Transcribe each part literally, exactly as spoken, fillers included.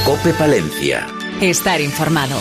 COPE Palencia. Estar informado.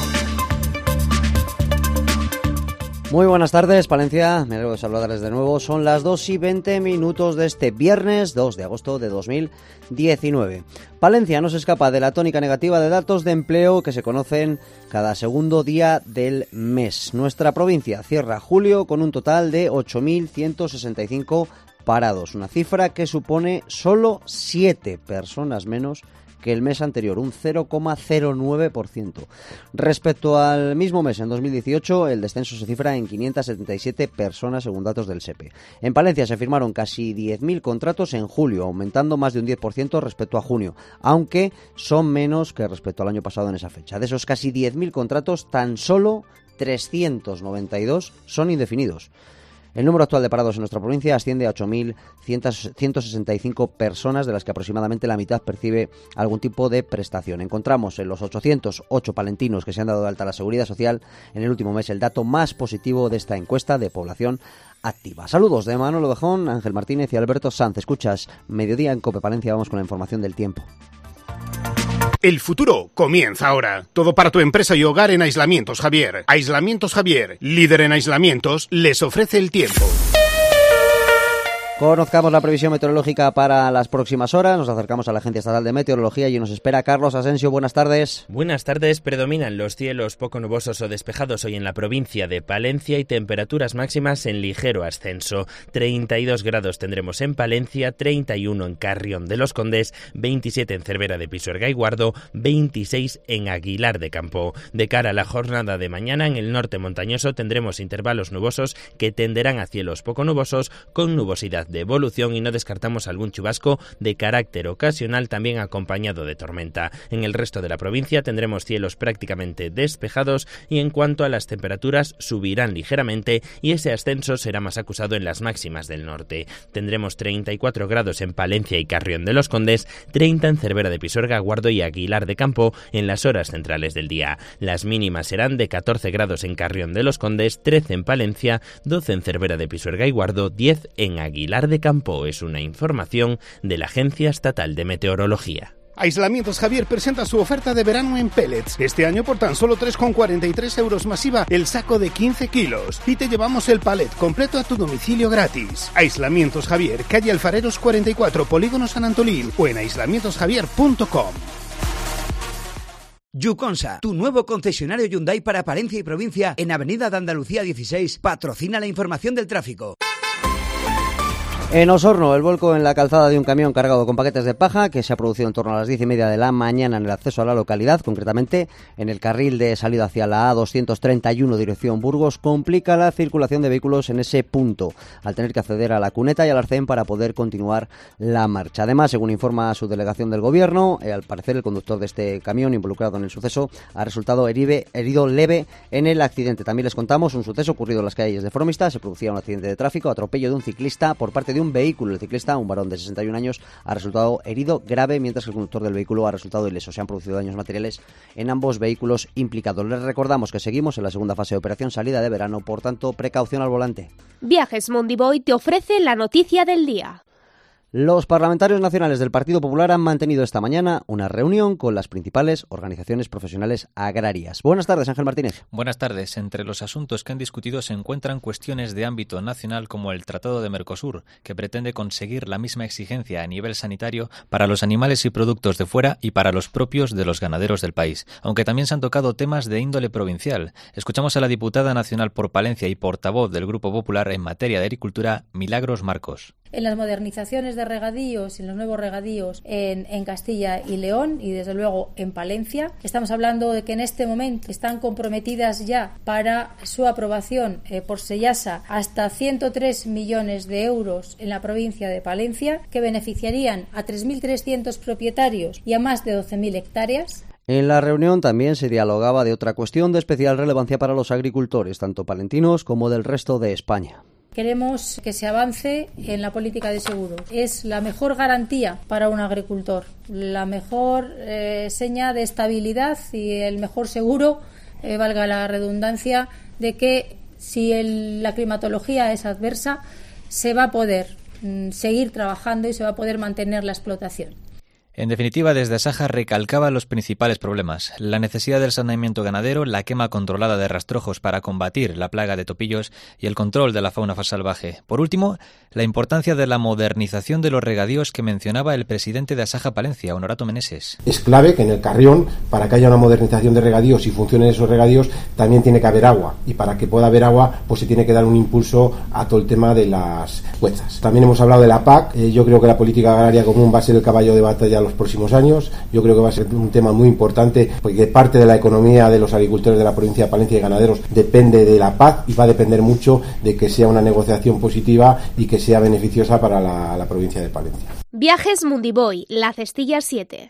Muy buenas tardes, Palencia. Me alegro de saludarles de nuevo. Son las dos y veinte minutos de este viernes dos de agosto de dos mil diecinueve. Palencia no se escapa de la tónica negativa de datos de empleo que se conocen cada segundo día del mes. Nuestra provincia cierra julio con un total de ocho mil ciento sesenta y cinco parados, una cifra que supone solo siete personas menos que el mes anterior, un cero coma cero nueve por ciento. Respecto al mismo mes, en dos mil dieciocho, el descenso se cifra en quinientas setenta y siete personas según datos del S E P E. En Palencia se firmaron casi diez mil contratos en julio, aumentando más de un diez por ciento respecto a junio, aunque son menos que respecto al año pasado en esa fecha. De esos casi diez mil contratos, tan solo trescientos noventa y dos son indefinidos. El número actual de parados en nuestra provincia asciende a ocho mil ciento sesenta y cinco personas, de las que aproximadamente la mitad percibe algún tipo de prestación. Encontramos en los ochocientos ocho palentinos que se han dado de alta a la Seguridad Social en el último mes el dato más positivo de esta encuesta de población activa. Saludos de Manolo Bejón, Ángel Martínez y Alberto Sanz. Escuchas Mediodía en COPE Palencia. Vamos con la información del tiempo. El futuro comienza ahora. Todo para tu empresa y hogar en Aislamientos Javier. Aislamientos Javier, líder en aislamientos, les ofrece el tiempo. Conozcamos la previsión meteorológica para las próximas horas. Nos acercamos a la Agencia Estatal de Meteorología y nos espera Carlos Asensio. Buenas tardes. Buenas tardes. Predominan los cielos poco nubosos o despejados hoy en la provincia de Palencia y temperaturas máximas en ligero ascenso. treinta y dos grados tendremos en Palencia, treinta y uno en Carrión de los Condes, veintisiete en Cervera de Pisuerga y Guardo, veintiséis en Aguilar de Campo. De cara a la jornada de mañana, en el norte montañoso tendremos intervalos nubosos que tenderán a cielos poco nubosos con nubosidad de evolución y no descartamos algún chubasco de carácter ocasional también acompañado de tormenta. En el resto de la provincia tendremos cielos prácticamente despejados y en cuanto a las temperaturas subirán ligeramente y ese ascenso será más acusado en las máximas del norte. Tendremos treinta y cuatro grados en Palencia y Carrión de los Condes, treinta en Cervera de Pisuerga, Guardo y Aguilar de Campo en las horas centrales del día. Las mínimas serán de catorce grados en Carrión de los Condes, trece en Palencia, doce en Cervera de Pisuerga y Guardo, diez en Aguilar de Campo. Es una información de la Agencia Estatal de Meteorología. Aislamientos Javier presenta su oferta de verano en pellets. Este año por tan solo tres con cuarenta y tres euros masiva el saco de quince kilos. Y te llevamos el palet completo a tu domicilio gratis. Aislamientos Javier, calle Alfareros cuarenta y cuatro, Polígono San Antolín o en aislamientos javier punto com. Yuconsa, tu nuevo concesionario Hyundai para Palencia y provincia en Avenida de Andalucía dieciséis, patrocina la información del tráfico. En Osorno, el volco en la calzada de un camión cargado con paquetes de paja que se ha producido en torno a las diez y media de la mañana en el acceso a la localidad, concretamente en el carril de salida hacia la A doscientos treinta y uno dirección Burgos, complica la circulación de vehículos en ese punto, al tener que acceder a la cuneta y al arcén para poder continuar la marcha. Además, según informa su delegación del Gobierno, eh, al parecer el conductor de este camión involucrado en el suceso ha resultado herido, herido leve en el accidente. También les contamos un suceso ocurrido en las calles de Formista. Se producía un accidente de tráfico, atropello de un ciclista por parte de un vehículo. El ciclista, un varón de sesenta y un años, ha resultado herido grave, mientras que el conductor del vehículo ha resultado ileso. Se han producido daños materiales en ambos vehículos implicados. Les recordamos que seguimos en la segunda fase de operación salida de verano, por tanto, precaución al volante. Viajes Mondiboy te ofrece la noticia del día. Los parlamentarios nacionales del Partido Popular han mantenido esta mañana una reunión con las principales organizaciones profesionales agrarias. Buenas tardes, Ángel Martínez. Buenas tardes. Entre los asuntos que han discutido se encuentran cuestiones de ámbito nacional como el Tratado de Mercosur, que pretende conseguir la misma exigencia a nivel sanitario para los animales y productos de fuera y para los propios de los ganaderos del país, aunque también se han tocado temas de índole provincial. Escuchamos a la diputada nacional por Palencia y portavoz del Grupo Popular en materia de agricultura, Milagros Marcos. En las modernizaciones de regadíos, en los nuevos regadíos en, en Castilla y León y desde luego en Palencia. Estamos hablando de que en este momento están comprometidas ya para su aprobación eh, por SEIASA hasta ciento tres millones de euros en la provincia de Palencia, que beneficiarían a tres mil trescientos propietarios y a más de doce mil hectáreas. En la reunión también se dialogaba de otra cuestión de especial relevancia para los agricultores, tanto palentinos como del resto de España. Queremos que se avance en la política de seguros. Es la mejor garantía para un agricultor, la mejor eh, seña de estabilidad y el mejor seguro, eh, valga la redundancia, de que si el, la climatología es adversa, se va a poder mm, seguir trabajando y se va a poder mantener la explotación. En definitiva, desde Asaja recalcaba los principales problemas: la necesidad del saneamiento ganadero, la quema controlada de rastrojos para combatir la plaga de topillos y el control de la fauna salvaje. Por último, la importancia de la modernización de los regadíos que mencionaba el presidente de Asaja Palencia, Honorato Meneses. Es clave que en el Carrión, para que haya una modernización de regadíos y funcionen esos regadíos, también tiene que haber agua, y para que pueda haber agua pues se tiene que dar un impulso a todo el tema de las huezas. También hemos hablado de la P A C. eh, yo creo que la política agraria común va a ser el caballo de batalla los próximos años. Yo creo que va a ser un tema muy importante, porque parte de la economía de los agricultores de la provincia de Palencia y ganaderos depende de la P A C, y va a depender mucho de que sea una negociación positiva y que sea beneficiosa para la, la provincia de Palencia. Viajes Mundiboy, La Cestilla siete.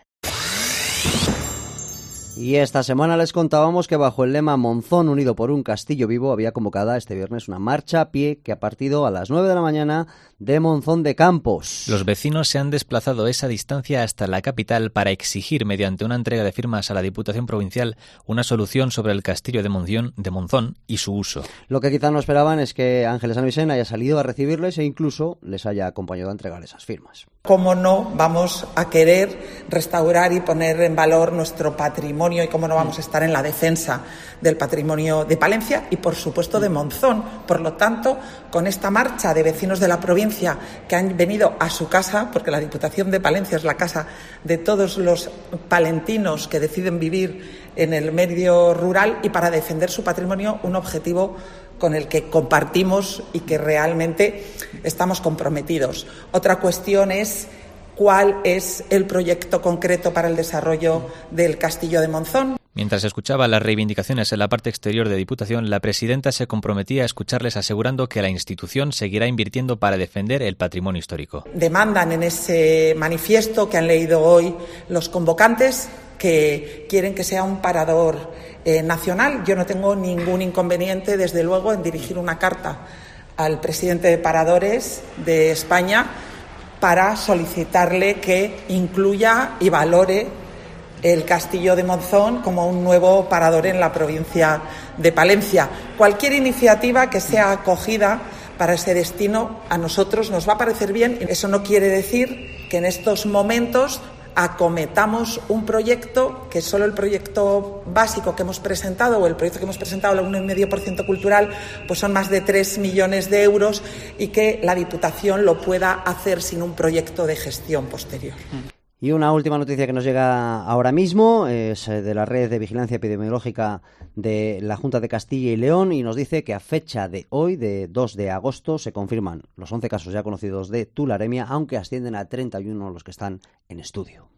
Y esta semana les contábamos que bajo el lema Monzón unido por un castillo vivo había convocada este viernes una marcha a pie que ha partido a las nueve de la mañana de Monzón de Campos. Los vecinos se han desplazado esa distancia hasta la capital para exigir, mediante una entrega de firmas a la Diputación Provincial, una solución sobre el castillo de Monzón, de Monzón y su uso. Lo que quizás no esperaban es que Ángeles San Vicente haya salido a recibirles e incluso les haya acompañado a entregar esas firmas. ¿Cómo no vamos a querer restaurar y poner en valor nuestro patrimonio, y cómo no vamos a estar en la defensa del patrimonio de Palencia y, por supuesto, de Monzón? Por lo tanto, con esta marcha de vecinos de la provincia que han venido a su casa, porque la Diputación de Palencia es la casa de todos los palentinos que deciden vivir en el medio rural, y para defender su patrimonio, un objetivo con el que compartimos y que realmente estamos comprometidos. Otra cuestión es cuál es el proyecto concreto para el desarrollo del Castillo de Monzón. Mientras escuchaba las reivindicaciones en la parte exterior de Diputación, la presidenta se comprometía a escucharles, asegurando que la institución seguirá invirtiendo para defender el patrimonio histórico. Demandan en ese manifiesto que han leído hoy los convocantes que quieren que sea un parador eh, nacional. Yo no tengo ningún inconveniente, desde luego, en dirigir una carta al presidente de Paradores de España para solicitarle que incluya y valore el Castillo de Monzón como un nuevo parador en la provincia de Palencia. Cualquier iniciativa que sea acogida para ese destino a nosotros nos va a parecer bien. Eso no quiere decir que en estos momentos acometamos un proyecto que solo el proyecto básico que hemos presentado, o el proyecto que hemos presentado, el uno coma cinco por ciento cultural, pues son más de tres millones de euros, y que la Diputación lo pueda hacer sin un proyecto de gestión posterior. Y una última noticia que nos llega ahora mismo es de la Red de Vigilancia Epidemiológica de la Junta de Castilla y León, y nos dice que a fecha de hoy, de dos de agosto, se confirman los once casos ya conocidos de tularemia, aunque ascienden a treinta y uno los que están en estudio.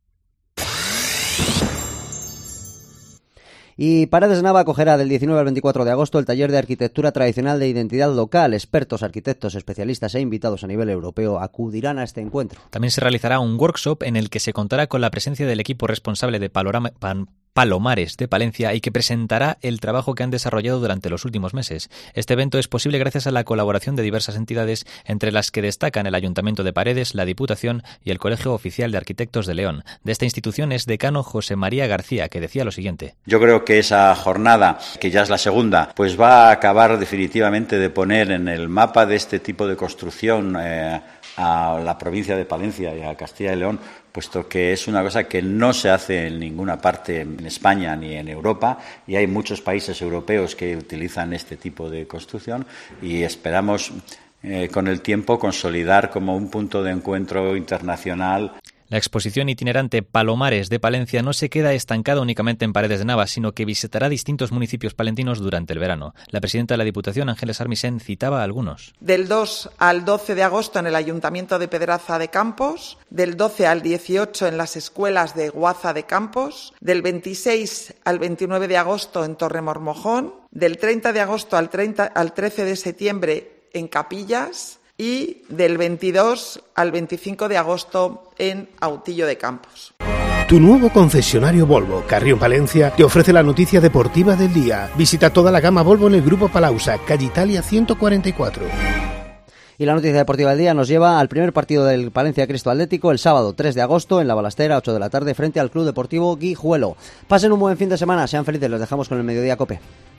Y Paredes Nava acogerá del diecinueve al veinticuatro de agosto el taller de arquitectura tradicional de identidad local. Expertos, arquitectos, especialistas e invitados a nivel europeo acudirán a este encuentro. También se realizará un workshop en el que se contará con la presencia del equipo responsable de Palorama, Pan, Palomares de Palencia, y que presentará el trabajo que han desarrollado durante los últimos meses. Este evento es posible gracias a la colaboración de diversas entidades, entre las que destacan el Ayuntamiento de Paredes, la Diputación y el Colegio Oficial de Arquitectos de León. De esta institución es decano José María García, que decía lo siguiente. Yo creo que esa jornada, que ya es la segunda, pues va a acabar definitivamente de poner en el mapa de este tipo de construcción eh, a la provincia de Palencia y a Castilla y León, puesto que es una cosa que no se hace en ninguna parte en España ni en Europa, y hay muchos países europeos que utilizan este tipo de construcción, y esperamos eh, con el tiempo consolidar como un punto de encuentro internacional. La exposición itinerante Palomares de Palencia no se queda estancada únicamente en Paredes de Nava, sino que visitará distintos municipios palentinos durante el verano. La presidenta de la Diputación, Ángeles Armisen, citaba a algunos. Del dos al doce de agosto en el Ayuntamiento de Pedraza de Campos, del doce al dieciocho en las escuelas de Guaza de Campos, del veintiséis al veintinueve de agosto en Torremormojón, del treinta de agosto al, treinta, al trece de septiembre en Capillas, y del veintidós al veinticinco de agosto en Autillo de Campos. Tu nuevo concesionario Volvo, Carrión Palencia, te ofrece la noticia deportiva del día. Visita toda la gama Volvo en el Grupo Palausa, calle Italia ciento cuarenta y cuatro. Y la noticia deportiva del día nos lleva al primer partido del Palencia Cristo Atlético el sábado tres de agosto en La Balastera, ocho de la tarde, frente al Club Deportivo Guijuelo. Pasen un buen fin de semana, sean felices, los dejamos con el Mediodía Cope.